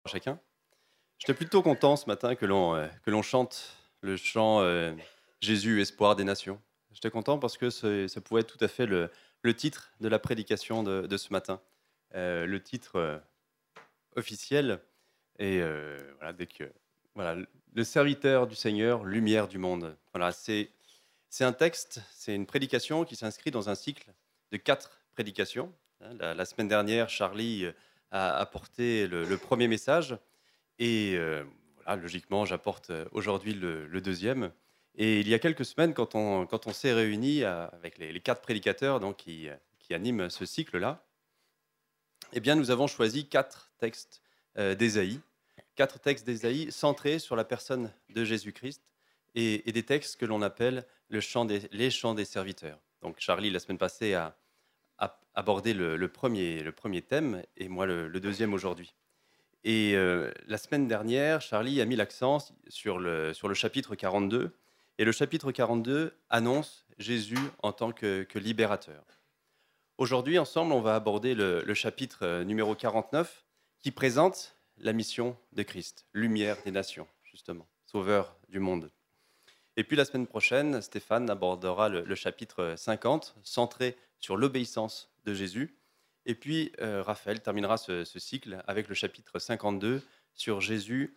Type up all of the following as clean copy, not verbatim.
Chacun. J'étais plutôt content ce matin que l'on chante le chant Jésus, espoir des nations. J'étais content parce que ça pouvait être tout à fait le titre de la prédication de ce matin. Le titre officiel et voilà, voilà, le serviteur du Seigneur, lumière du monde. Voilà, c'est un texte, c'est une prédication qui s'inscrit dans un cycle de 4 prédications. La semaine dernière, Charlie a apporté le premier message et voilà, logiquement, j'apporte aujourd'hui le deuxième. Et il y a quelques semaines, quand on s'est réunis avec les 4 prédicateurs donc, qui animent ce cycle-là, eh bien, nous avons choisi 4 textes d'Ésaïe, 4 textes d'Ésaïe centrés sur la personne de Jésus-Christ et des textes que l'on appelle les chants des serviteurs. Donc Charlie, la semaine passée, a abordé le premier thème et moi le deuxième aujourd'hui. Et la semaine dernière, Charlie a mis l'accent sur le chapitre 42. Et le chapitre 42 annonce Jésus en tant que libérateur. Aujourd'hui, ensemble, on va aborder le chapitre numéro 49 qui présente la mission de Christ, lumière des nations, justement, sauveur du monde. Et puis la semaine prochaine, Stéphane abordera le chapitre 50, centré sur l'obéissance de Jésus. Et puis Raphaël terminera ce cycle avec le chapitre 52 sur Jésus,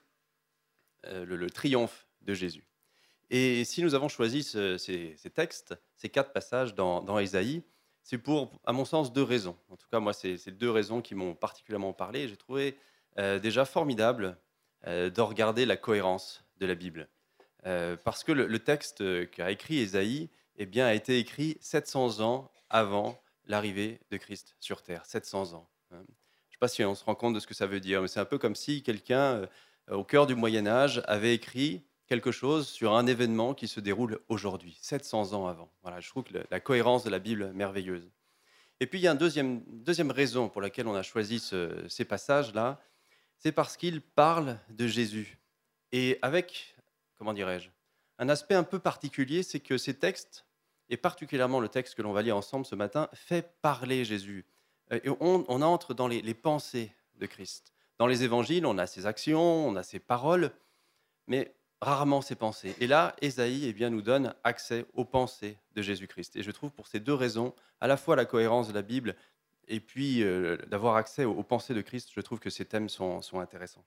le triomphe de Jésus. Et si nous avons choisi ces textes, ces 4 passages dans Ésaïe, c'est pour, à mon sens, 2 raisons. En tout cas, moi, c'est 2 raisons qui m'ont particulièrement parlé. J'ai trouvé déjà formidable de regarder la cohérence de la Bible. Parce que le texte qu'a écrit Ésaïe eh bien, a été écrit 700 ans avant l'arrivée de Christ sur Terre. 700 ans. Hein. Je ne sais pas si on se rend compte de ce que ça veut dire, mais c'est un peu comme si quelqu'un, au cœur du Moyen Âge, avait écrit quelque chose sur un événement qui se déroule aujourd'hui, 700 ans avant. Voilà, je trouve que la cohérence de la Bible est merveilleuse. Et puis, il y a une deuxième raison pour laquelle on a choisi ces passages-là, c'est parce qu'ils parlent de Jésus. Et avec, comment dirais-je, un aspect un peu particulier, c'est que ces textes, et particulièrement le texte que l'on va lire ensemble ce matin, fait parler Jésus. Et on entre dans les pensées de Christ. Dans les évangiles, on a ses actions, on a ses paroles, mais rarement ses pensées. Et là, Ésaïe nous donne accès aux pensées de Jésus-Christ. Et je trouve pour ces 2 raisons, à la fois la cohérence de la Bible et puis d'avoir accès aux pensées de Christ, je trouve que ces thèmes sont intéressants.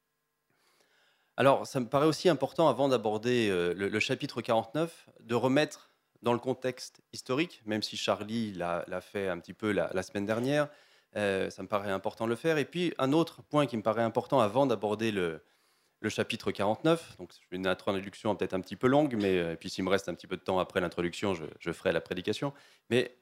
Alors, ça me paraît aussi important, avant d'aborder le chapitre 49, de remettre dans le contexte historique, même si Charlie l'a fait un petit peu la semaine dernière, ça me paraît important de le faire. Et puis, un autre point qui me paraît important avant d'aborder le chapitre 49, donc je fais une introduction peut-être un petit peu longue, mais puis s'il me reste un petit peu de temps après l'introduction, je ferai la prédication. Mais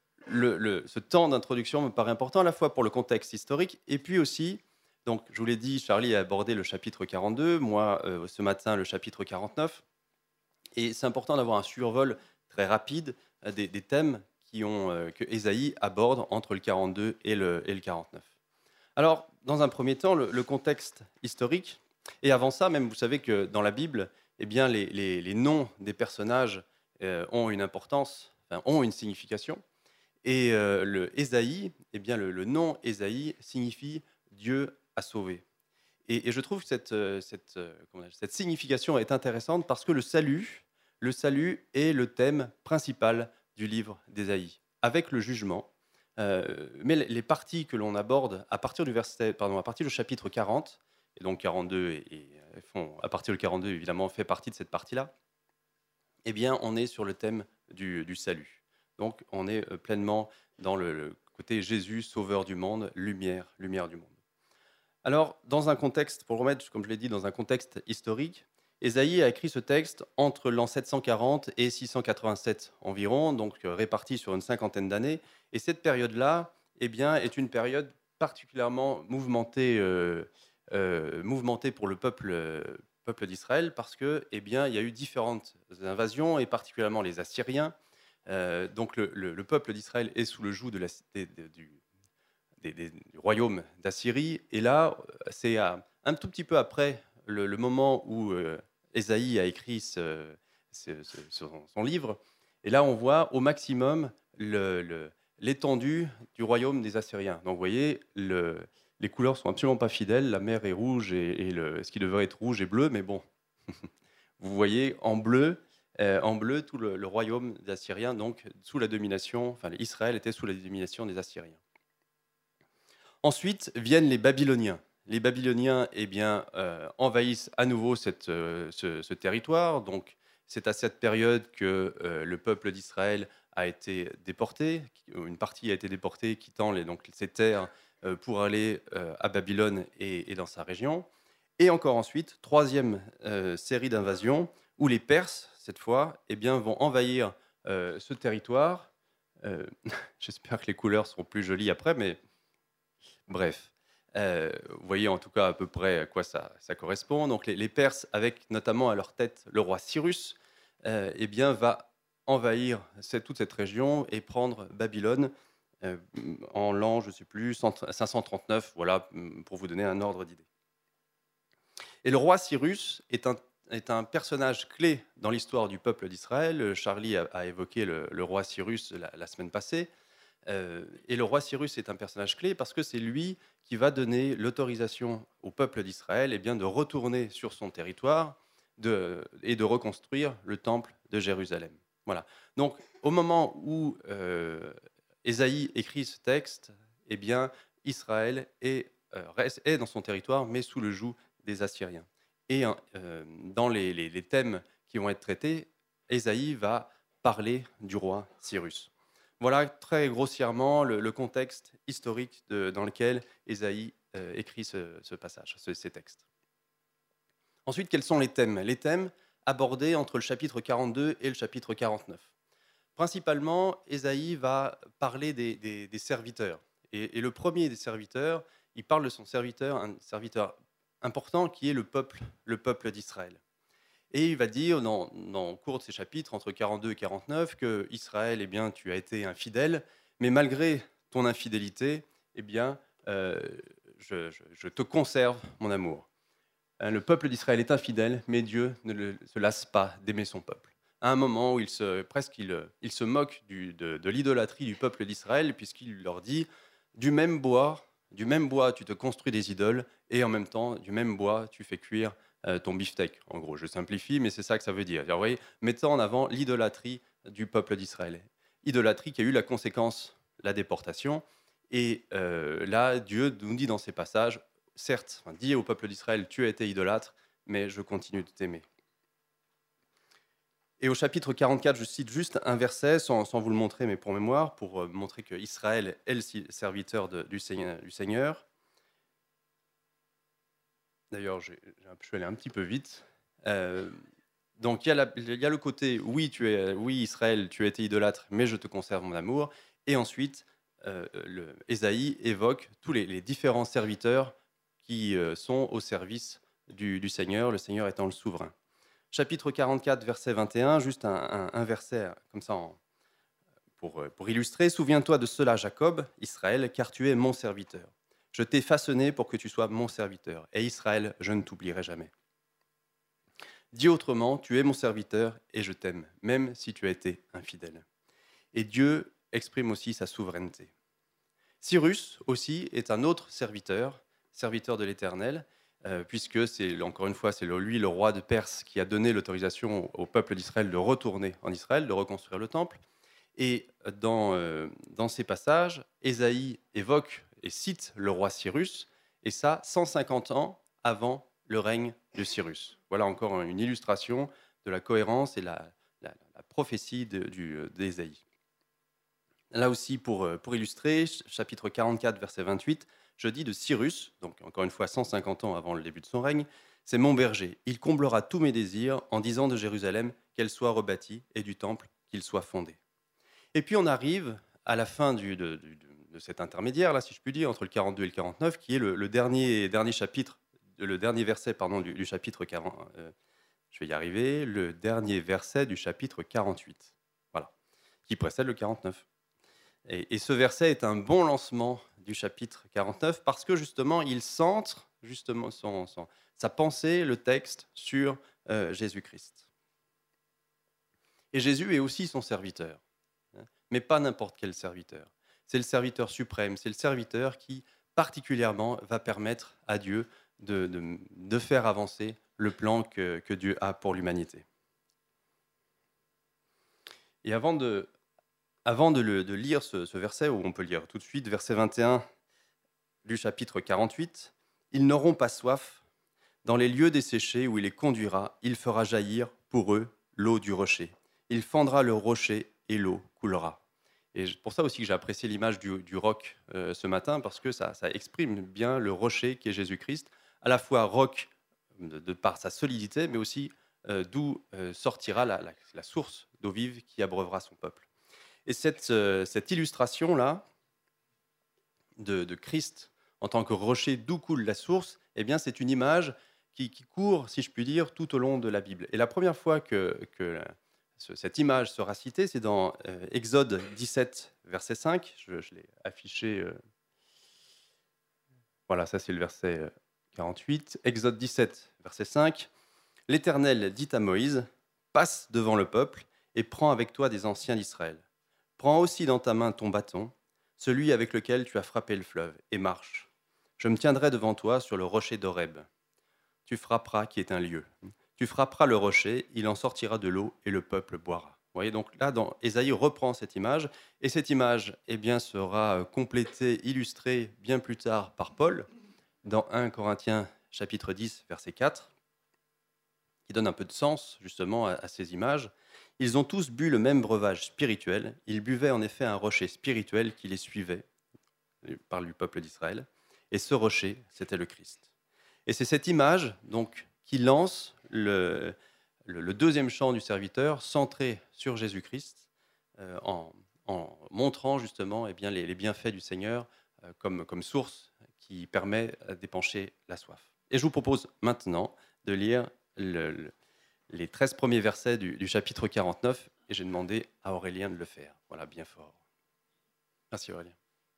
ce temps d'introduction me paraît important à la fois pour le contexte historique et puis aussi, donc je vous l'ai dit, Charlie a abordé le chapitre 42, moi ce matin le chapitre 49, et c'est important d'avoir un survol très rapide des thèmes que Ésaïe aborde entre le 42 et le 49. Alors, dans un premier temps, le contexte historique, et avant ça, même vous savez que dans la Bible, eh bien, les noms des personnages ont une importance, enfin, ont une signification. Et le Ésaïe, eh bien, le nom Ésaïe signifie Dieu a sauvé. Et je trouve que cette signification est intéressante parce que le salut est le thème principal du livre d'Ésaïe, avec le jugement. Mais les parties que l'on aborde à partir du chapitre 40, et donc 42, à partir du 42, évidemment, fait partie de cette partie-là, eh bien, on est sur le thème du salut. Donc, on est pleinement dans le côté Jésus, sauveur du monde, lumière du monde. Alors, dans un contexte, pour le remettre, comme je l'ai dit, dans un contexte historique, Ésaïe a écrit ce texte entre l'an 740 et 687 environ, donc réparti sur une cinquantaine d'années. Et cette période-là, eh bien, est une période particulièrement mouvementée pour le peuple d'Israël parce que, eh bien, il y a eu différentes invasions et particulièrement les Assyriens. Donc, le peuple d'Israël est sous le joug du royaume d'Assyrie. Et là, c'est un tout petit peu après le moment où Ésaïe a écrit son livre. Et là, on voit au maximum l'étendue du royaume des Assyriens. Donc, vous voyez, les couleurs sont absolument pas fidèles. La mer est rouge ce qui devrait être rouge est bleu, mais bon, vous voyez en bleu tout le royaume des Assyriens, donc sous la domination, enfin Israël était sous la domination des Assyriens. Ensuite viennent les Babyloniens. Les Babyloniens envahissent à nouveau ce territoire. Donc, c'est à cette période que le peuple d'Israël a été déporté. Une partie a été déportée, quittant ces terres pour aller à Babylone et dans sa région. Et encore ensuite, troisième série d'invasions, où les Perses, cette fois, vont envahir ce territoire. J'espère que les couleurs seront plus jolies après, mais bref, vous voyez en tout cas à peu près à quoi ça correspond. Donc les Perses, avec notamment à leur tête le roi Cyrus, va envahir toute cette région et prendre Babylone en l'an, je ne sais plus, 539, voilà, pour vous donner un ordre d'idée. Et le roi Cyrus est un personnage clé dans l'histoire du peuple d'Israël. Charlie a évoqué le roi Cyrus la semaine passée. Et le roi Cyrus est un personnage clé parce que c'est lui qui va donner l'autorisation au peuple d'Israël de retourner sur son territoire et de reconstruire le temple de Jérusalem. Voilà. Donc, au moment où Ésaïe écrit ce texte, Israël est dans son territoire, mais sous le joug des Assyriens. Et dans les thèmes qui vont être traités, Ésaïe va parler du roi Cyrus. Voilà très grossièrement le contexte historique dans lequel Ésaïe écrit ce passage, ces textes. Ensuite, quels sont les thèmes? Les thèmes abordés entre le chapitre 42 et le chapitre 49. Principalement, Ésaïe va parler des serviteurs. Et le premier des serviteurs, il parle de son serviteur, un serviteur important qui est le peuple d'Israël. Et il va dire, au cours de ces chapitres, entre 42 et 49, que Israël, tu as été infidèle, mais malgré ton infidélité, je te conserve mon amour. Le peuple d'Israël est infidèle, mais Dieu ne se lasse pas d'aimer son peuple. À un moment où il se moque de l'idolâtrie du peuple d'Israël, puisqu'il leur dit, du même bois, tu te construis des idoles, et en même temps, du même bois, tu fais cuire ton beefsteak. En gros, je simplifie, mais c'est ça que ça veut dire. Vous voyez, mettant en avant l'idolâtrie du peuple d'Israël. Idolâtrie qui a eu la conséquence, la déportation. Et là, Dieu nous dit dans ces passages, certes, dis au peuple d'Israël, tu as été idolâtre, mais je continue de t'aimer. Et au chapitre 44, je cite juste un verset, sans vous le montrer, mais pour mémoire, pour montrer que Israël est le serviteur du Seigneur. D'ailleurs, je suis allé un petit peu vite. Donc, il y a le côté, oui, Israël, tu as été idolâtre, mais je te conserve mon amour. Et ensuite, Ésaïe évoque tous les différents serviteurs qui sont au service du Seigneur, le Seigneur étant le souverain. Chapitre 44, verset 21, juste un verset comme ça pour illustrer. « Souviens-toi de cela, Jacob, Israël, car tu es mon serviteur. Je t'ai façonné pour que tu sois mon serviteur. Et Israël, je ne t'oublierai jamais. » Dit autrement, tu es mon serviteur et je t'aime, même si tu as été infidèle. Et Dieu exprime aussi sa souveraineté. Cyrus aussi est un autre serviteur de l'Éternel, puisque encore une fois, c'est lui, le roi de Perse, qui a donné l'autorisation au peuple d'Israël de retourner en Israël, de reconstruire le temple. Et dans ces passages, Ésaïe évoque et cite le roi Cyrus, et ça 150 ans avant le règne de Cyrus. Voilà encore une illustration de la cohérence et la prophétie d'Ésaïe. Là aussi, pour illustrer, chapitre 44, verset 28, je dis de Cyrus, donc encore une fois 150 ans avant le début de son règne, c'est mon berger. Il comblera tous mes désirs en disant de Jérusalem qu'elle soit rebâtie et du temple qu'il soit fondé. Et puis on arrive à la fin de cet intermédiaire, là, si je puis dire, entre le 42 et le 49, qui est le dernier chapitre, le dernier verset du chapitre 40. Je vais y arriver, le dernier verset du chapitre 48, voilà, qui précède le 49. Et ce verset est un bon lancement du chapitre 49 parce que justement, il centre justement sa pensée, le texte, sur Jésus-Christ. Et Jésus est aussi son serviteur, mais pas n'importe quel serviteur. C'est le serviteur suprême, c'est le serviteur qui particulièrement va permettre à Dieu de faire avancer le plan que Dieu a pour l'humanité. Et avant de lire ce verset, où on peut lire tout de suite, verset 21 du chapitre 48, « Ils n'auront pas soif. Dans les lieux desséchés où il les conduira, il fera jaillir pour eux l'eau du rocher. Il fendra le rocher et l'eau coulera. » Et pour ça aussi que j'ai apprécié l'image du roc ce matin, parce que ça exprime bien le rocher qui est Jésus-Christ, à la fois roc de par sa solidité, mais aussi d'où sortira la source d'eau vive qui abreuvera son peuple. Et cette illustration-là de Christ en tant que rocher d'où coule la source, eh bien, c'est une image qui court, si je puis dire, tout au long de la Bible. Et la première fois que cette image sera citée, c'est dans Exode 17, verset 5. Je l'ai affiché. Voilà, ça c'est le verset 48. Exode 17, verset 5. « L'Éternel dit à Moïse, passe devant le peuple et prends avec toi des anciens d'Israël. Prends aussi dans ta main ton bâton, celui avec lequel tu as frappé le fleuve, et marche. Je me tiendrai devant toi sur le rocher d'Horeb. Tu frapperas, qui est un lieu. Tu frapperas le rocher, il en sortira de l'eau, et le peuple boira. » Vous voyez, donc là, Ésaïe reprend cette image, et cette image eh bien, sera complétée, illustrée bien plus tard par Paul, dans 1 Corinthiens chapitre 10, verset 4, qui donne un peu de sens justement à ces images. « Ils ont tous bu le même breuvage spirituel. Ils buvaient en effet un rocher spirituel qui les suivait, par le peuple d'Israël. Et ce rocher, c'était le Christ. » Et c'est cette image donc, qui lance le deuxième chant du serviteur, centré sur Jésus-Christ, en montrant justement eh bien, les bienfaits du Seigneur comme source qui permet d'épancher la soif. Et je vous propose maintenant de lire les 13 premiers versets du chapitre 49, et j'ai demandé à Aurélien de le faire. Voilà, bien fort. Merci Aurélien.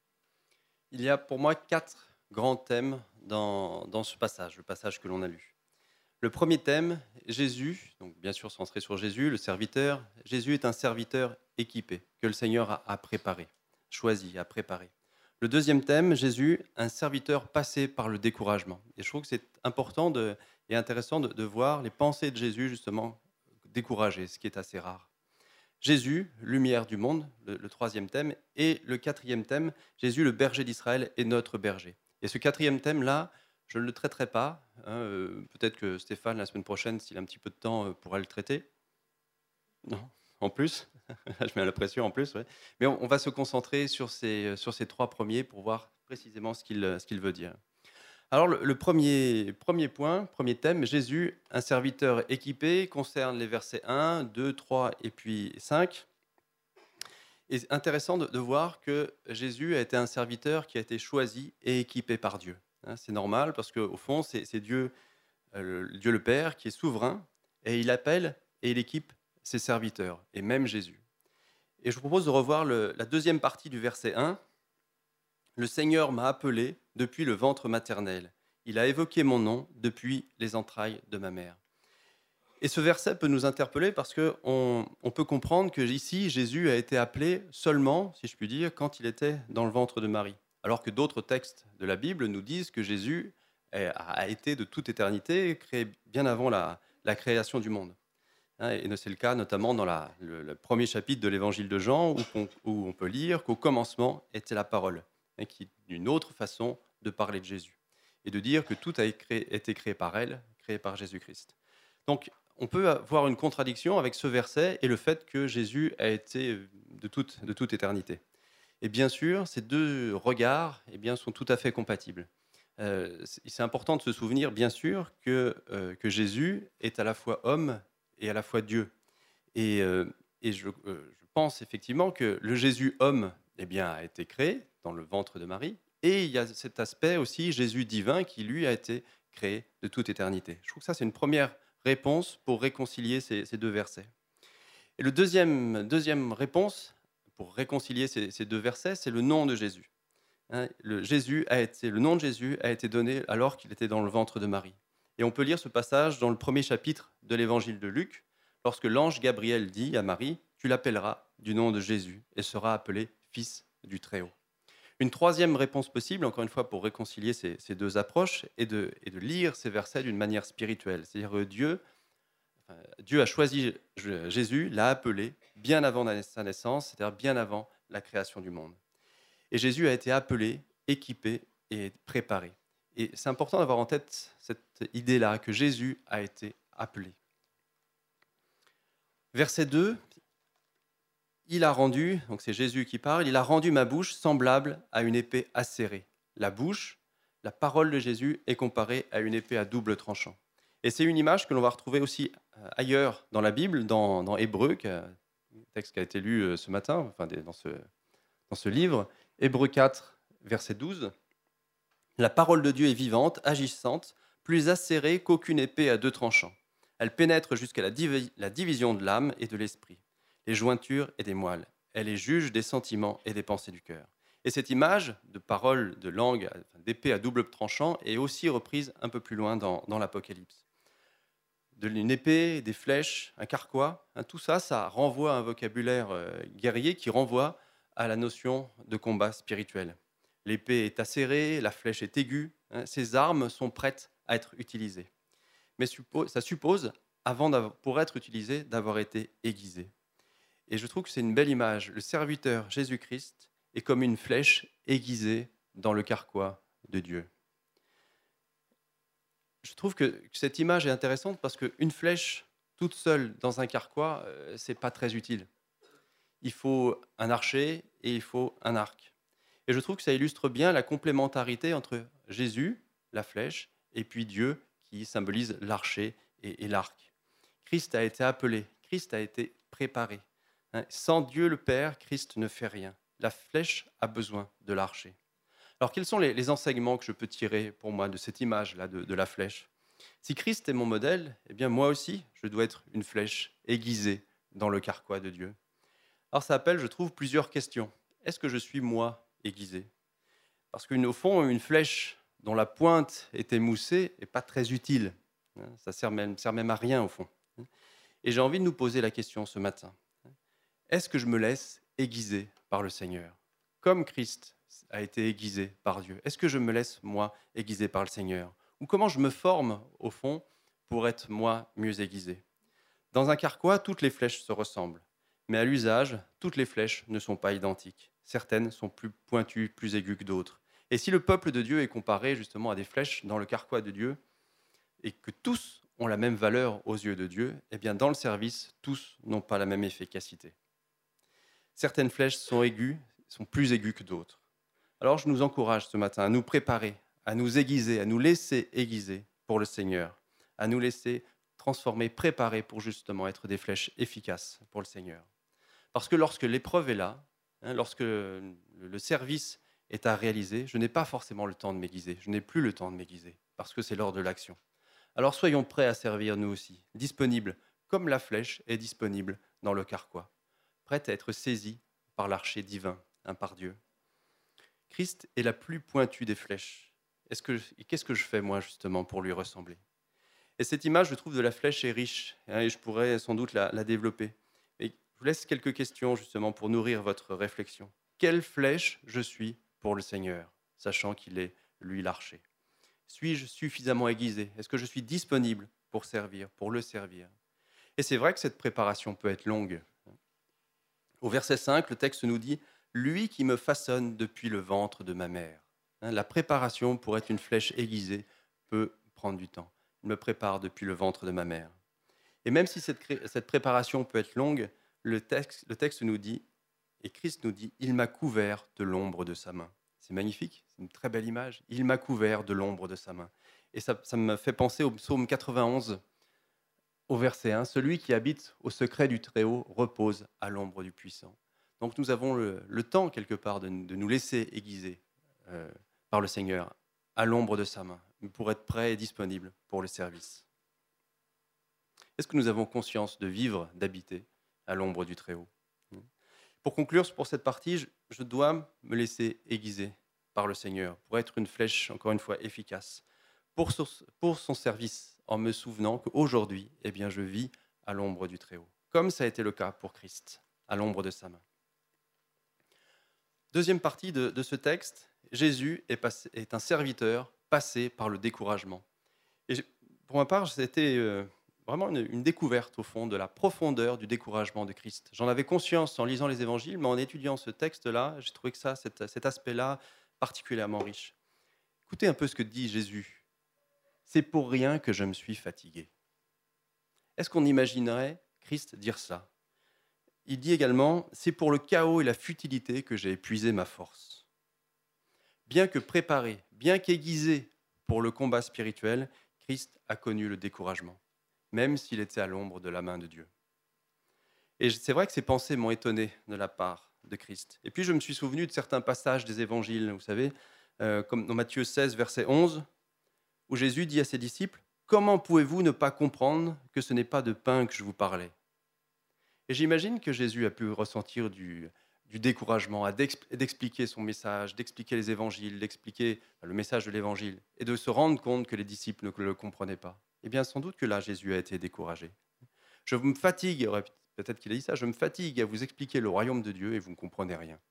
Il y a pour moi 4 grands thèmes dans ce passage, le passage que l'on a lu. Le premier thème, Jésus, donc bien sûr centré sur Jésus, le serviteur. Jésus est un serviteur équipé, que le Seigneur a préparé, choisi, a préparé. Le deuxième thème, Jésus, un serviteur passé par le découragement. Et je trouve que c'est important et intéressant de voir les pensées de Jésus, justement, découragées, ce qui est assez rare. Jésus, lumière du monde, le troisième thème. Et le quatrième thème, Jésus, le berger d'Israël, est notre berger. Et ce quatrième thème-là, je ne le traiterai pas. Peut-être que Stéphane, la semaine prochaine, s'il a un petit peu de temps, pourra le traiter. Non, en plus. Je mets la pression en plus. Ouais. Mais on va se concentrer sur ces 3 premiers pour voir précisément ce qu'il veut dire. Alors, le premier point, premier thème, Jésus, un serviteur équipé, concerne les versets 1, 2, 3 et puis 5. Et c'est intéressant de voir que Jésus a été un serviteur qui a été choisi et équipé par Dieu. C'est normal parce qu'au fond, c'est Dieu, Dieu le Père, qui est souverain, et il appelle et il équipe ses serviteurs, et même Jésus. Et je vous propose de revoir la deuxième partie du verset 1. « Le Seigneur m'a appelé depuis le ventre maternel. Il a évoqué mon nom depuis les entrailles de ma mère. » Et ce verset peut nous interpeller parce qu'on peut comprendre que ici, Jésus a été appelé seulement, si je puis dire, quand il était dans le ventre de Marie. Alors que d'autres textes de la Bible nous disent que Jésus a été de toute éternité, créé bien avant la création du monde. Et c'est le cas notamment dans le premier chapitre de l'évangile de Jean, où on peut lire qu'au commencement était la parole, qui est une autre façon de parler de Jésus, et de dire que tout a été créé par elle, créé par Jésus-Christ. Donc, on peut avoir une contradiction avec ce verset et le fait que Jésus a été de toute éternité. Et bien sûr, ces deux regards sont tout à fait compatibles. C'est important de se souvenir, bien sûr, que Jésus est à la fois homme et à la fois Dieu. Et je pense effectivement que le Jésus homme a été créé dans le ventre de Marie, et il y a cet aspect aussi Jésus divin qui, lui, a été créé de toute éternité. Je trouve que ça, c'est une première réponse pour réconcilier ces deux versets. Et le deuxième réponse pour réconcilier ces deux versets, c'est le nom de Jésus. Le nom de Jésus a été donné alors qu'il était dans le ventre de Marie. Et on peut lire ce passage dans le premier chapitre de l'évangile de Luc, lorsque l'ange Gabriel dit à Marie « Tu l'appelleras du nom de Jésus et sera appelé Fils du Très-Haut ». Une troisième réponse possible, encore une fois pour réconcilier ces deux approches, est de lire ces versets d'une manière spirituelle. C'est-à-dire que Dieu a choisi Jésus, l'a appelé bien avant sa naissance, c'est-à-dire bien avant la création du monde. Et Jésus a été appelé, équipé et préparé. Et c'est important d'avoir en tête cette idée-là, que Jésus a été appelé. Verset 2, il a rendu, donc c'est Jésus qui parle, il a rendu ma bouche semblable à une épée acérée. La bouche, la parole de Jésus est comparée à une épée à double tranchant. Et c'est une image que l'on va retrouver aussi ailleurs dans la Bible, dans Hébreux, un texte qui a été lu ce matin, enfin dans ce livre, Hébreux 4, verset 12. La parole de Dieu est vivante, agissante, plus acérée qu'aucune épée à deux tranchants. Elle pénètre jusqu'à la division de l'âme et de l'esprit, les jointures et des moelles. Elle est juge des sentiments et des pensées du cœur. Et cette image de parole, de langue, d'épée à double tranchant est aussi reprise un peu plus loin dans l'Apocalypse. Une épée, des flèches, un carquois, tout ça, ça renvoie à un vocabulaire guerrier qui renvoie à la notion de combat spirituel. L'épée est acérée, la flèche est aiguë, ces armes sont prêtes à être utilisées. Mais ça suppose, pour être utilisé, d'avoir été aiguisé. Et je trouve que c'est une belle image. Le serviteur Jésus-Christ est comme une flèche aiguisée dans le carquois de Dieu. Je trouve que cette image est intéressante parce qu'une flèche toute seule dans un carquois, c'est pas très utile. Il faut un archer et il faut un arc. Et je trouve que ça illustre bien la complémentarité entre Jésus, la flèche, et puis Dieu qui symbolise l'archer et l'arc. Christ a été appelé, Christ a été préparé. Sans Dieu le Père, Christ ne fait rien. La flèche a besoin de l'archer. Alors, quels sont les enseignements que je peux tirer pour moi de cette image-là de la flèche ? Si Christ est mon modèle, eh bien moi aussi, je dois être une flèche aiguisée dans le carquois de Dieu. Alors, ça appelle, je trouve, plusieurs questions. Est-ce que je suis, moi, aiguisé ? Parce qu'au fond, une flèche dont la pointe est émoussée n'est pas très utile. Ça sert même à rien, au fond. Et j'ai envie de nous poser la question ce matin. Est-ce que je me laisse aiguiser par le Seigneur ? Comme Christ a été aiguisé par Dieu. Est-ce que je me laisse, moi, aiguiser par le Seigneur ? Ou comment je me forme, au fond, pour être, moi, mieux aiguisé ? Dans un carquois, toutes les flèches se ressemblent. Mais à l'usage, toutes les flèches ne sont pas identiques. Certaines sont plus pointues, plus aiguës que d'autres. Et si le peuple de Dieu est comparé justement à des flèches dans le carquois de Dieu, et que tous ont la même valeur aux yeux de Dieu, eh bien dans le service, tous n'ont pas la même efficacité. Certaines flèches sont plus aiguës que d'autres. Alors je nous encourage ce matin à nous préparer, à nous aiguiser, à nous laisser aiguiser pour le Seigneur, à nous laisser transformer, préparer pour justement être des flèches efficaces pour le Seigneur. Parce que lorsque l'épreuve est là, lorsque le service est à réaliser, je n'ai pas forcément le temps de m'aiguiser, je n'ai plus le temps de m'aiguiser, parce que c'est l'heure de l'action. Alors soyons prêts à servir nous aussi, disponibles, comme la flèche est disponible dans le carquois, prête à être saisie par l'archer divin, par Dieu. Christ est la plus pointue des flèches. Qu'est-ce que je fais moi justement pour lui ressembler ? Et cette image, je trouve, de la flèche est riche, et je pourrais sans doute la développer. Mais je vous laisse quelques questions justement pour nourrir votre réflexion. Quelle flèche je suis pour le Seigneur, sachant qu'il est, lui, l'archer ? Suis-je suffisamment aiguisé ? Est-ce que je suis disponible pour servir, pour le servir ? Et c'est vrai que cette préparation peut être longue. Au verset 5, le texte nous dit « Lui qui me façonne depuis le ventre de ma mère ». La préparation pour être une flèche aiguisée peut prendre du temps. Il me prépare depuis le ventre de ma mère. Et même si cette préparation peut être longue, le texte nous dit, et Christ nous dit, il m'a couvert de l'ombre de sa main. C'est magnifique, c'est une très belle image. Il m'a couvert de l'ombre de sa main. Et ça me fait penser au psaume 91, au verset 1, celui qui habite au secret du Très-Haut repose à l'ombre du Puissant. Donc nous avons le temps, quelque part, de nous laisser aiguiser par le Seigneur à l'ombre de sa main, pour être prêts et disponibles pour le service. Est-ce que nous avons conscience de vivre, d'habiter à l'ombre du Très-Haut ? Pour conclure pour cette partie, je dois me laisser aiguiser par le Seigneur pour être une flèche, encore une fois, efficace pour son service, en me souvenant qu'aujourd'hui, eh bien, je vis à l'ombre du Très-Haut, comme ça a été le cas pour Christ, à l'ombre de sa main. Deuxième partie de ce texte, Jésus est un serviteur passé par le découragement. Et pour ma part, c'était vraiment une découverte au fond de la profondeur du découragement de Christ. J'en avais conscience en lisant les évangiles, mais en étudiant ce texte-là, j'ai trouvé que cet aspect-là particulièrement riche. Écoutez un peu ce que dit Jésus. C'est pour rien que je me suis fatigué. Est-ce qu'on imaginerait Christ dire ça? Il dit également, c'est pour le chaos et la futilité que j'ai épuisé ma force. Bien que préparé, bien qu'aiguisé pour le combat spirituel, Christ a connu le découragement, même s'il était à l'ombre de la main de Dieu. Et c'est vrai que ces pensées m'ont étonné de la part de Christ. Et puis je me suis souvenu de certains passages des évangiles, vous savez, comme dans Matthieu 16, verset 11, où Jésus dit à ses disciples, « Comment pouvez-vous ne pas comprendre que ce n'est pas de pain que je vous parlais ?» Et j'imagine que Jésus a pu ressentir du découragement, d'expliquer son message, d'expliquer les évangiles, d'expliquer le message de l'évangile, et de se rendre compte que les disciples ne le comprenaient pas. Eh bien, sans doute que là, Jésus a été découragé. Je me fatigue, peut-être qu'il a dit ça, je me fatigue à vous expliquer le royaume de Dieu et vous ne comprenez rien.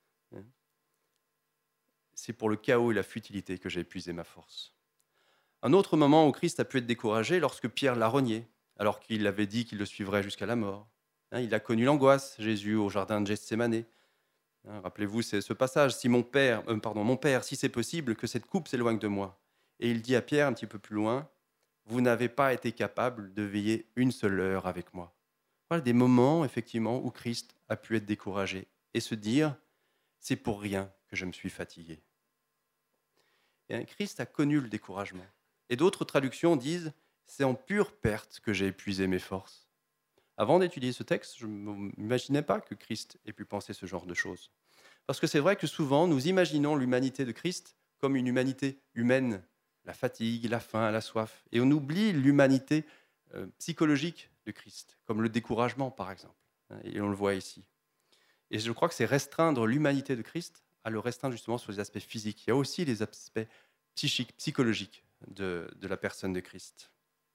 C'est pour le chaos et la futilité que j'ai épuisé ma force. Un autre moment où Christ a pu être découragé, lorsque Pierre l'a renié, alors qu'il avait dit qu'il le suivrait jusqu'à la mort. Il a connu l'angoisse, Jésus, au jardin de Gethsémanée. Rappelez-vous, c'est ce passage, « Mon père, si c'est possible, que cette coupe s'éloigne de moi. » Et il dit à Pierre, un petit peu plus loin, « Vous n'avez pas été capable de veiller une seule heure avec moi. » Voilà des moments, effectivement, où Christ a pu être découragé et se dire, « C'est pour rien que je me suis fatigué. » Et Christ a connu le découragement. Et d'autres traductions disent, « C'est en pure perte que j'ai épuisé mes forces. » Avant d'étudier ce texte, je ne m'imaginais pas que Christ ait pu penser ce genre de choses. Parce que c'est vrai que souvent, nous imaginons l'humanité de Christ comme une humanité humaine, la fatigue, la faim, la soif, et on oublie l'humanité psychologique de Christ, comme le découragement, par exemple. Et on le voit ici. Et je crois que c'est restreindre l'humanité de Christ à le restreindre justement sur les aspects physiques. Il y a aussi les aspects psychiques, psychologiques de la personne de Christ.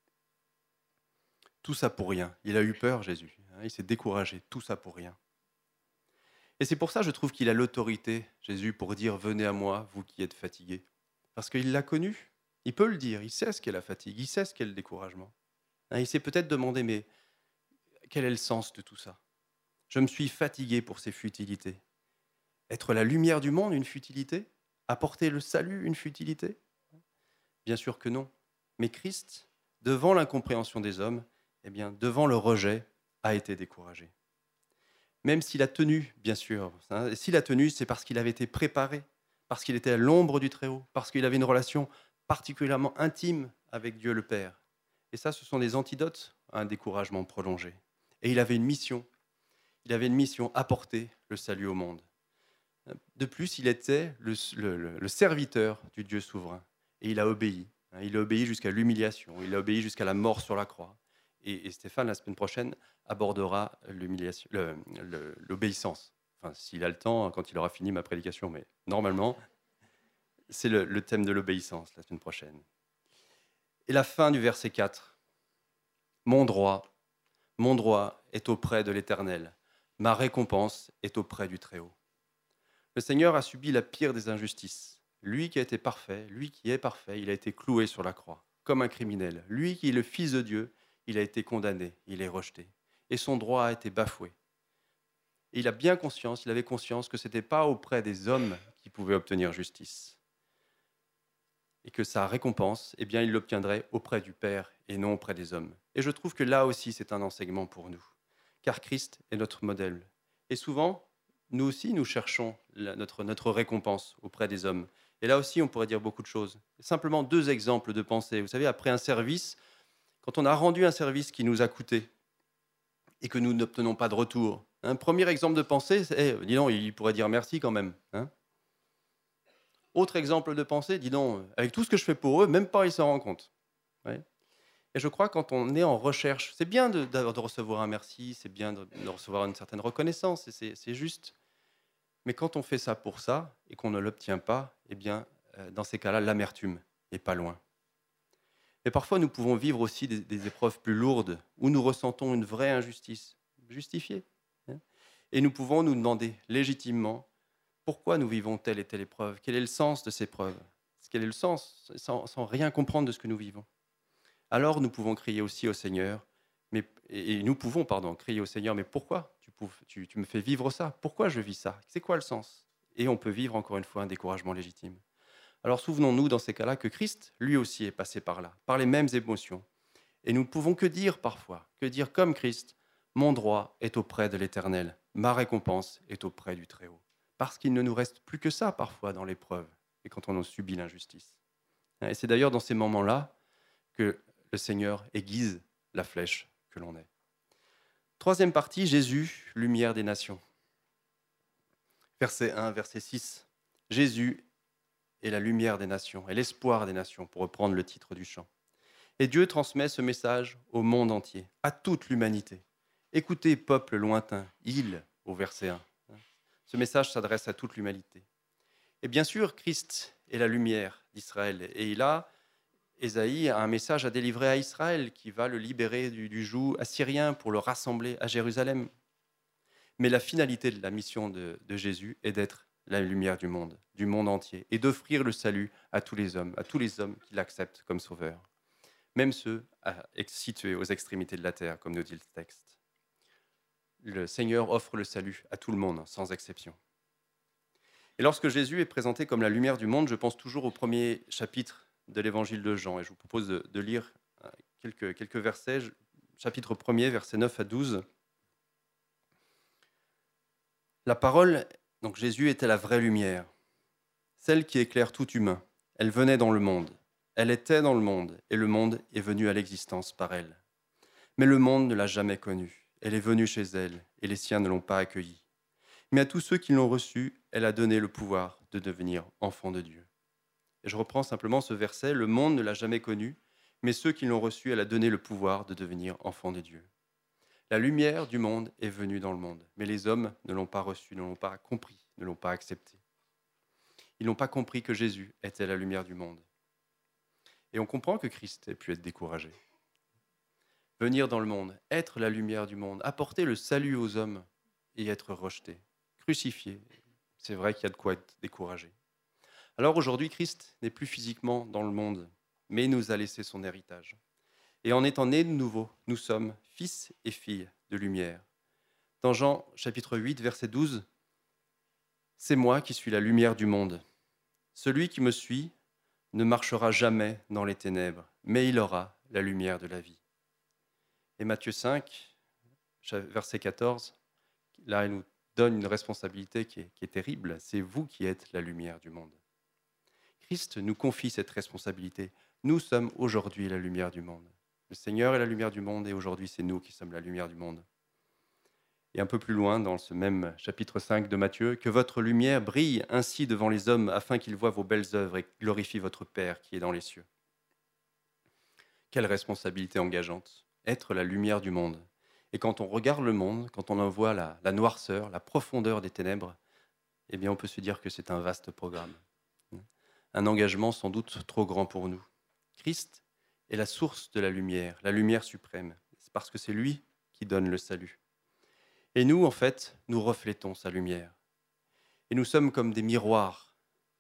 Tout ça pour rien. Il a eu peur, Jésus. Il s'est découragé. Tout ça pour rien. Et c'est pour ça, je trouve qu'il a l'autorité, Jésus, pour dire « Venez à moi, vous qui êtes fatigués ». Parce qu'il l'a connu. Il peut le dire. Il sait ce qu'est la fatigue. Il sait ce qu'est le découragement. Il s'est peut-être demandé « Mais quel est le sens de tout ça ? Je me suis fatigué pour ces futilités. Être la lumière du monde, une futilité ? Apporter le salut, une futilité ? Bien sûr que non. Mais Christ, devant l'incompréhension des hommes, eh bien, devant le rejet, a été découragé. Même s'il a tenu, bien sûr. S'il a tenu, c'est parce qu'il avait été préparé, parce qu'il était à l'ombre du Très-Haut, parce qu'il avait une relation particulièrement intime avec Dieu le Père. Et ça, ce sont des antidotes à un découragement prolongé. Et il avait une mission. Il avait une mission, apporter le salut au monde. De plus, il était le serviteur du Dieu souverain. Et il a obéi. Il a obéi jusqu'à l'humiliation. Il a obéi jusqu'à la mort sur la croix. Et Stéphane, la semaine prochaine, abordera l'obéissance. Enfin, s'il a le temps, quand il aura fini ma prédication. Mais normalement, c'est le thème de l'obéissance la semaine prochaine. Et la fin du verset 4. Mon droit est auprès de l'Éternel. Ma récompense est auprès du Très-Haut. Le Seigneur a subi la pire des injustices. Lui qui a été parfait, lui qui est parfait, il a été cloué sur la croix, comme un criminel. Lui qui est le Fils de Dieu, il a été condamné, il est rejeté. Et son droit a été bafoué. Et il avait conscience que ce n'était pas auprès des hommes qu'il pouvait obtenir justice. Et que sa récompense, eh bien, il l'obtiendrait auprès du Père et non auprès des hommes. Et je trouve que là aussi, c'est un enseignement pour nous. Car Christ est notre modèle. Et souvent, nous aussi, nous cherchons notre récompense auprès des hommes. Et là aussi, on pourrait dire beaucoup de choses. Simplement 2 exemples de pensée. Vous savez, après un service, quand on a rendu un service qui nous a coûté et que nous n'obtenons pas de retour, un premier exemple de pensée, c'est dis donc, il pourrait dire merci quand même. Autre exemple de pensée, dis donc, avec tout ce que je fais pour eux, même pas ils s'en rendent compte. Ouais. Et je crois que quand on est en recherche, c'est bien de recevoir un merci, c'est bien de recevoir une certaine reconnaissance, c'est juste. Mais quand on fait ça pour ça et qu'on ne l'obtient pas, eh bien, dans ces cas-là, l'amertume n'est pas loin. Mais parfois, nous pouvons vivre aussi des épreuves plus lourdes où nous ressentons une vraie injustice, justifiée. Et nous pouvons nous demander légitimement pourquoi nous vivons telle et telle épreuve, quel est le sens de ces preuves, quel est le sens, sans rien comprendre de ce que nous vivons. Alors nous pouvons crier aussi au Seigneur, et nous pouvons, crier au Seigneur, mais pourquoi tu me fais vivre ça? Pourquoi je vis ça? C'est quoi le sens? Et on peut vivre encore une fois un découragement légitime. Alors souvenons-nous dans ces cas-là que Christ, lui aussi, est passé par là, par les mêmes émotions. Et nous ne pouvons que dire parfois, que dire comme Christ, mon droit est auprès de l'Éternel, ma récompense est auprès du Très-Haut. Parce qu'il ne nous reste plus que ça parfois dans l'épreuve et quand on en subit l'injustice. Et c'est d'ailleurs dans ces moments-là que le Seigneur aiguise la flèche que l'on est. Troisième partie, Jésus, lumière des nations. Verset 1, verset 6. Jésus est la lumière des nations et l'espoir des nations, pour reprendre le titre du chant. Et Dieu transmet ce message au monde entier, à toute l'humanité. Écoutez, peuple lointain, il, au verset 1. Ce message s'adresse à toute l'humanité. Et bien sûr, Christ est la lumière d'Israël. Et Ésaïe a un message à délivrer à Israël qui va le libérer du joug assyrien pour le rassembler à Jérusalem. Mais la finalité de la mission de Jésus est d'être la lumière du monde entier, et d'offrir le salut à tous les hommes qui l'acceptent comme sauveur, même ceux situés aux extrémités de la terre, comme nous dit le texte. Le Seigneur offre le salut à tout le monde, sans exception. Et lorsque Jésus est présenté comme la lumière du monde, je pense toujours au premier chapitre de l'évangile de Jean, et je vous propose de lire quelques versets, chapitre 1er, versets 9 à 12. La parole, donc Jésus était la vraie lumière, celle qui éclaire tout humain. Elle venait dans le monde, elle était dans le monde, et le monde est venu à l'existence par elle. Mais le monde ne l'a jamais connue. Elle est venue chez elle, et les siens ne l'ont pas accueillie. Mais à tous ceux qui l'ont reçue, elle a donné le pouvoir de devenir enfants de Dieu. Et je reprends simplement ce verset, le monde ne l'a jamais connue, mais ceux qui l'ont reçue, elle a donné le pouvoir de devenir enfants de Dieu. La lumière du monde est venue dans le monde, mais les hommes ne l'ont pas reçue, ne l'ont pas compris, ne l'ont pas acceptée. Ils n'ont pas compris que Jésus était la lumière du monde. Et on comprend que Christ ait pu être découragé. Venir dans le monde, être la lumière du monde, apporter le salut aux hommes et être rejeté, crucifié. C'est vrai qu'il y a de quoi être découragé. Alors aujourd'hui, Christ n'est plus physiquement dans le monde, mais il nous a laissé son héritage. Et en étant nés de nouveau, nous sommes fils et filles de lumière. Dans Jean chapitre 8, verset 12, « C'est moi qui suis la lumière du monde. Celui qui me suit ne marchera jamais dans les ténèbres, mais il aura la lumière de la vie. » Et Matthieu 5, verset 14, là, il nous donne une responsabilité qui est terrible. C'est vous qui êtes la lumière du monde. Christ nous confie cette responsabilité. Nous sommes aujourd'hui la lumière du monde. Le Seigneur est la lumière du monde et aujourd'hui, c'est nous qui sommes la lumière du monde. Et un peu plus loin, dans ce même chapitre 5 de Matthieu, « Que votre lumière brille ainsi devant les hommes afin qu'ils voient vos belles œuvres et glorifient votre Père qui est dans les cieux. » Quelle responsabilité engageante, être la lumière du monde. Et quand on regarde le monde, quand on en voit la noirceur, la profondeur des ténèbres, eh bien on peut se dire que c'est un vaste programme. Un engagement sans doute trop grand pour nous. Christ est la source de la lumière suprême. C'est parce que c'est lui qui donne le salut. Et nous, en fait, nous reflétons sa lumière. Et nous sommes comme des miroirs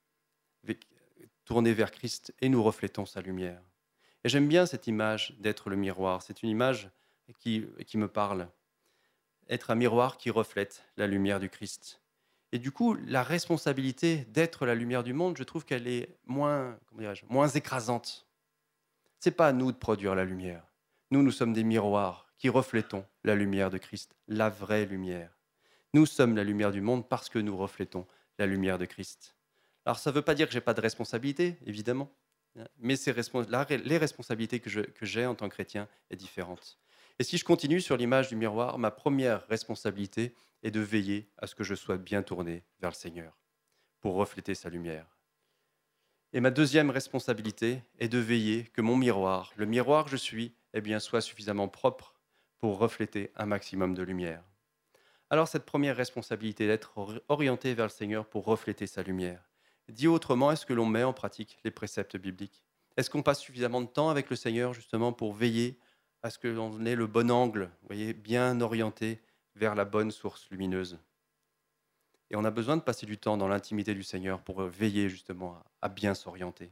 tournés vers Christ et nous reflétons sa lumière. Et j'aime bien cette image d'être le miroir. C'est une image qui me parle. Être un miroir qui reflète la lumière du Christ. Et du coup, la responsabilité d'être la lumière du monde, je trouve qu'elle est moins écrasante. Ce n'est pas à nous de produire la lumière. Nous sommes des miroirs qui reflétons la lumière de Christ, la vraie lumière. Nous sommes la lumière du monde parce que nous reflétons la lumière de Christ. Alors ça ne veut pas dire que je n'ai pas de responsabilité, évidemment, mais les responsabilités que j'ai en tant que chrétien est différente. Et si je continue sur l'image du miroir, ma première responsabilité est de veiller à ce que je sois bien tourné vers le Seigneur pour refléter sa lumière. Et ma deuxième responsabilité est de veiller que mon miroir, le miroir que je suis, soit suffisamment propre pour refléter un maximum de lumière. Alors cette première responsabilité d'être orienté vers le Seigneur pour refléter sa lumière. Dit autrement, est-ce que l'on met en pratique les préceptes bibliques? Est-ce qu'on passe suffisamment de temps avec le Seigneur justement pour veiller à ce que l'on ait le bon angle, bien orienté vers la bonne source lumineuse? Et on a besoin de passer du temps dans l'intimité du Seigneur pour veiller justement à bien s'orienter.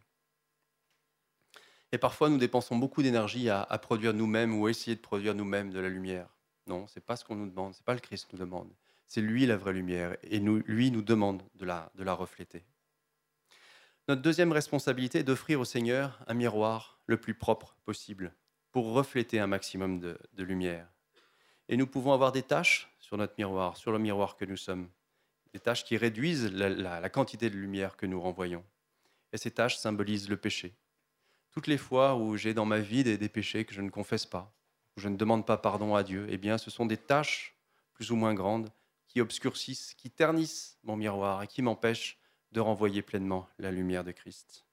Et parfois, nous dépensons beaucoup d'énergie à produire nous-mêmes ou à essayer de produire nous-mêmes de la lumière. Non, ce n'est pas ce qu'on nous demande, ce n'est pas le Christ qui nous demande. C'est lui la vraie lumière et lui nous demande de la refléter. Notre deuxième responsabilité est d'offrir au Seigneur un miroir le plus propre possible pour refléter un maximum de lumière. Et nous pouvons avoir des tâches sur notre miroir, sur le miroir que nous sommes, des tâches qui réduisent la quantité de lumière que nous renvoyons. Et ces tâches symbolisent le péché. Toutes les fois où j'ai dans ma vie des péchés que je ne confesse pas, où je ne demande pas pardon à Dieu, eh bien, ce sont des tâches plus ou moins grandes qui obscurcissent, qui ternissent mon miroir et qui m'empêchent de renvoyer pleinement la lumière de Christ.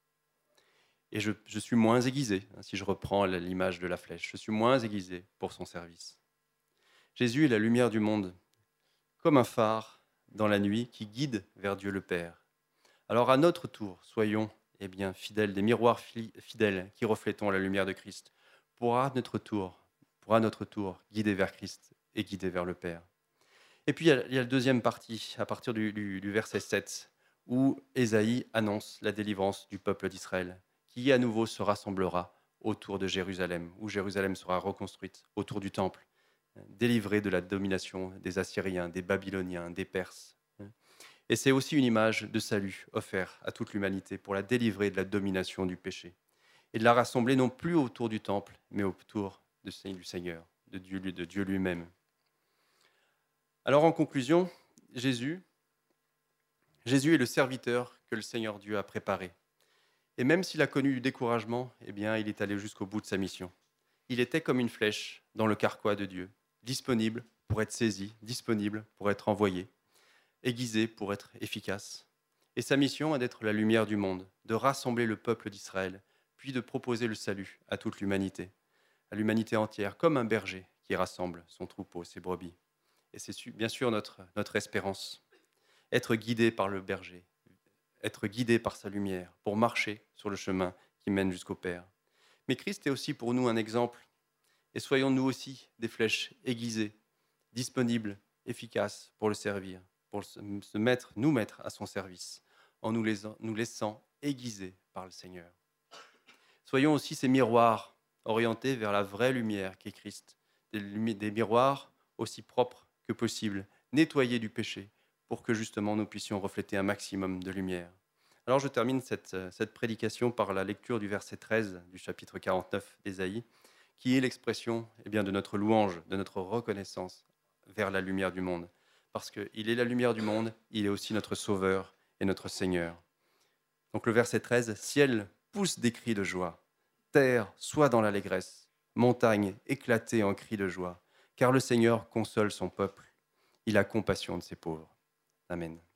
Et je suis moins aiguisé, si je reprends l'image de la flèche, je suis moins aiguisé pour son service. Jésus est la lumière du monde, comme un phare dans la nuit qui guide vers Dieu le Père. Alors à notre tour, soyons fidèles, des miroirs fidèles qui reflétons la lumière de Christ, pour à notre tour guider vers Christ et guider vers le Père. Et puis il y a la deuxième partie, à partir du verset 7, où Ésaïe annonce la délivrance du peuple d'Israël, qui à nouveau se rassemblera autour de Jérusalem, où Jérusalem sera reconstruite autour du temple, délivrée de la domination des Assyriens, des Babyloniens, des Perses. Et c'est aussi une image de salut offert à toute l'humanité pour la délivrer de la domination du péché et de la rassembler non plus autour du temple, mais autour du Seigneur, de Dieu lui-même. Alors en conclusion, Jésus est le serviteur que le Seigneur Dieu a préparé. Et même s'il a connu du découragement, il est allé jusqu'au bout de sa mission. Il était comme une flèche dans le carquois de Dieu, disponible pour être saisi, disponible pour être envoyé, aiguisé pour être efficace. Et sa mission est d'être la lumière du monde, de rassembler le peuple d'Israël, puis de proposer le salut à toute l'humanité, à l'humanité entière, comme un berger qui rassemble son troupeau, ses brebis. Et c'est bien sûr notre espérance, être guidé par le berger, être guidé par sa lumière, pour marcher sur le chemin qui mène jusqu'au Père. Mais Christ est aussi pour nous un exemple, et soyons nous aussi des flèches aiguisées, disponibles, efficaces pour le servir, pour nous mettre à son service, en nous laissant aiguiser par le Seigneur. Soyons aussi ces miroirs orientés vers la vraie lumière qu'est Christ, des miroirs aussi propres que possible, nettoyés du péché, pour que justement nous puissions refléter un maximum de lumière. Alors je termine cette prédication par la lecture du verset 13 du chapitre 49 d'Ésaïe, qui est l'expression de notre louange, de notre reconnaissance vers la lumière du monde. Parce qu'il est la lumière du monde, il est aussi notre Sauveur et notre Seigneur. Donc le verset 13, « Ciel, pousse des cris de joie, terre, sois dans l'allégresse, montagne, éclatez en cris de joie, car le Seigneur console son peuple, il a compassion de ses pauvres. » Amen.